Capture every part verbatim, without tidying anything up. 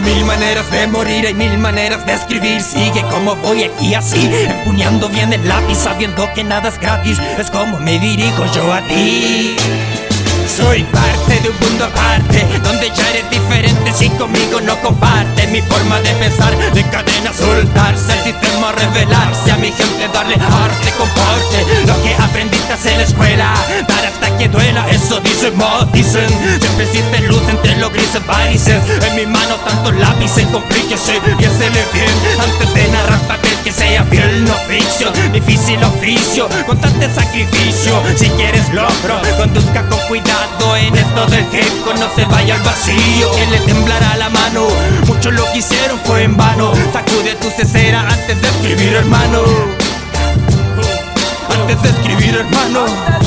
Tengo mil maneras de morir, hay mil maneras de escribir. Sigue como voy aquí así, empuñando bien el lápiz, sabiendo que nada es gratis. Es como me dirijo yo a ti. Soy parte de un mundo aparte, donde ya eres diferente si conmigo no comparte. Mi forma de pensar, de cadena soltarse, al sistema revelarse, a mi gente darle arte, comparte lo que aprendiste en la escuela, dar hasta que duela, eso dicen, mo, dicen. Siempre existe luz entre los grises varices, en mi mano tantos lápices, complíquese y hacele bien antes de narrar papel que sea fiel, no ficción. Difícil oficio, constante sacrificio, si quieres logro, conduzca con cuidado en esto del geco, no se vaya al vacío, que le temblará la mano. Muchos lo que hicieron fue en vano. Sacude tu cesera antes de escribir, hermano. Antes de escribir, hermano.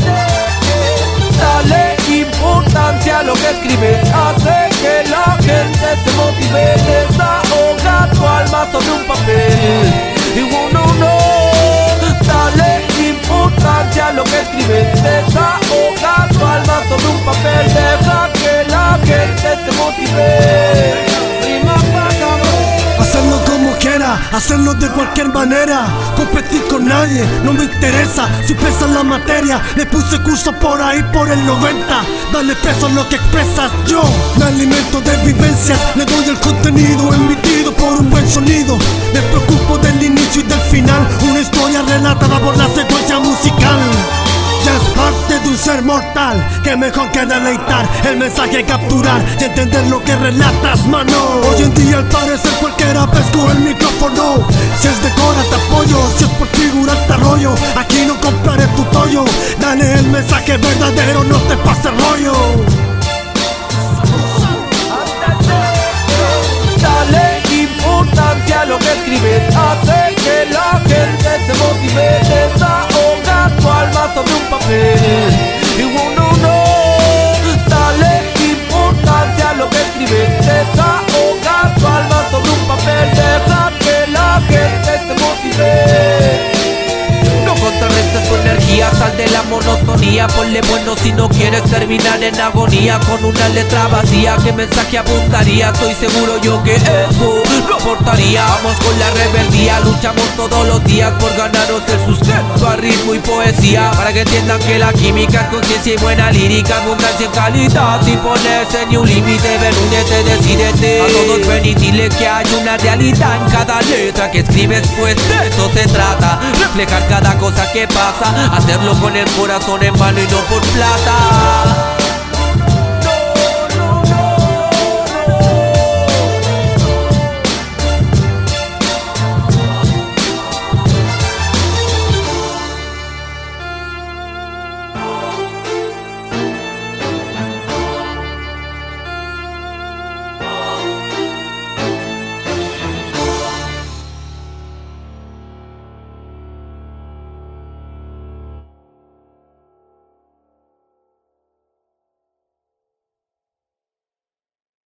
Dale importancia a lo que escribes, hace que la gente se motive. Desahoga tu alma sobre un papel. Y uno no, dale importancia a lo que escribes, desahoga tu alma sobre un papel. Deja que la gente se motive. Rima pa' cabrón. Hacerlo como quiera, hacerlo de cualquier manera. Competir con nadie, no me interesa. Si pesa la materia, le puse curso por ahí por el noventa. Dale peso a lo que expresas, yo me alimento de vivencias. Le doy el contenido emitido por un buen sonido. Me preocupo del inicio y del final, una historia relatada por la secuencia musical. Ya es parte de un ser mortal, que mejor que deleitar el mensaje, capturar y entender lo que relatas, mano. Hoy en día al parecer cualquiera pesco el micrófono. Si es de cora te apoyo, si es por figurar te arroyo. Aquí no compraré tu tollo, dale el mensaje verdadero, no te pases rollo. Dale importancia a lo que escribes, hace que la gente se motive. Desahoga tu alma sobre un papel. Y uno no, dale importancia a lo que escribes, desahoga tu alma sobre un papel. Deja que la gente se motive. No contrarrestes tu energía, sal de la monotonía. Ponle bueno si no quieres terminar en agonía. Con una letra vacía, ¿qué mensaje apuntaría? Estoy seguro yo que eso no aportaría. Vamos con la rebeldía, luchamos todos los días por ganarnos el sustento a ritmo y poesía. Para que entiendan que la química es conciencia y buena lírica, abundancia en calidad, sin ponerse ni un límite. Ven, únete, decídete. A todos ven y dile que hay una realidad en cada letra que escribes, pues de eso se trata. Reflejar cada cosa que pasa, hacerlo con el corazón en mano y no por plata.